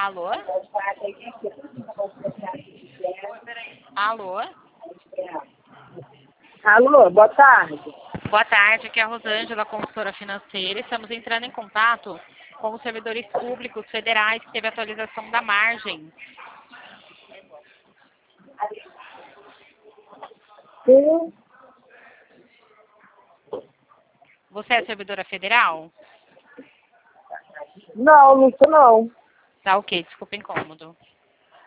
Alô? Alô? Alô, boa tarde. Boa tarde, aqui é a Rosângela, consultora financeira. Estamos entrando em contato com os servidores públicos federais que teve atualização da margem. Sim. Você é servidora federal? Não, não sou não. Tá ok, desculpa o incômodo.